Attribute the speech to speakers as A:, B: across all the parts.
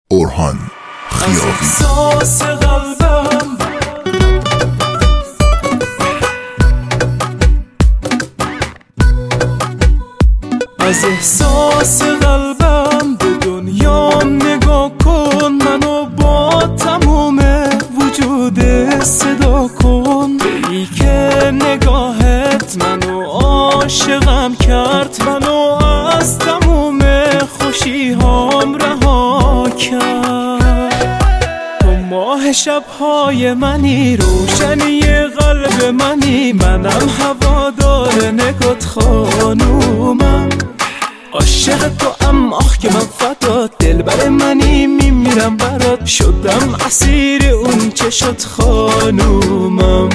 A: اورهان خیابی.
B: احساس قلبم از احساس قلبم به دنیام نگاه کن، منو با تموم وجود صدا کن. ای که نگاهت منو عاشقم کرد، منو از تموم خوشی‌هام رها کرد. تو ماه شب‌های منی، روشنی قلب منی، منم هوادار نگات خانومم. عاشق تو ام آخ که من فدات، دلبر منی میمیرم برات، شدم اسیر اون چشات خانومم.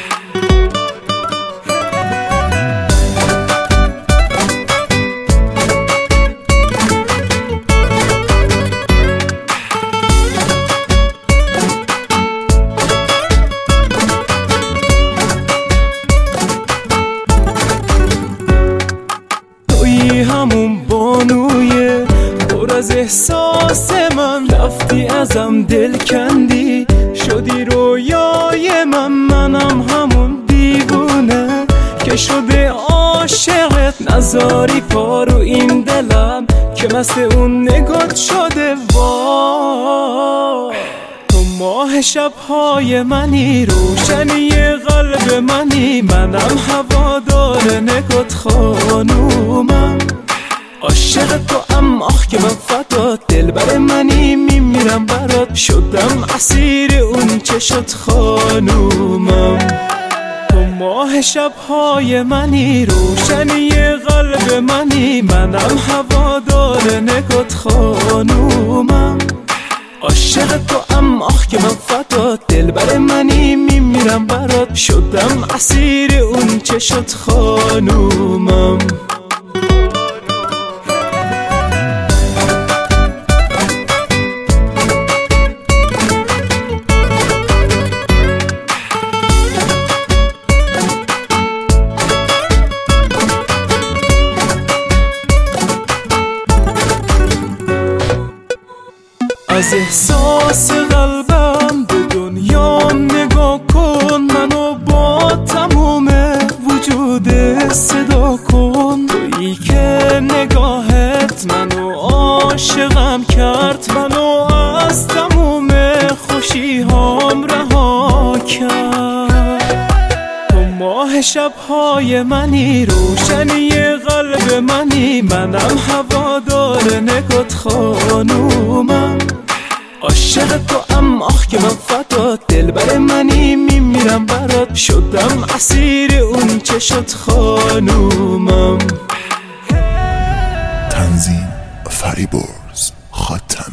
B: همون بانوی پر از احساس من، رفتی ازم دل کندی، شدی رویای من. منم همون دیوونه که شده عاشقت، نذاری پارو این دلم که مثل اون نگات شده. وای تو ماه شب‌های منی، روشنی قلب منی، منم هوادار نگات خانومم. عاشق تو ام آخ که من فدات، دلبر منی میمیرم برات، شدم اسیر اون چشات خانومم. تو ماه شب‌های منی، روشنی قلب منی، منم هوادار نگات خانومم. عاشق تو ام آخ که من فدات، دلبر منی میمیرم برات، شدم اسیر اون چشات خانومم. از احساس قلبم به دنیام نگاه کن، منو با تموم وجود صدا کن. تویی که نگاهت منو عاشقم کرد، منو از تموم خوشی‌هام رها کرد. تو ماه شب‌های منی، روشنی قلب منی، منم هوادار نگات خانومم. عاشق تو ام آخ که من فدات، دلبر منی میمیرم برات، شدم اسیر اون چشات خانومم.
A: تنظیم فریبرز خاتمی.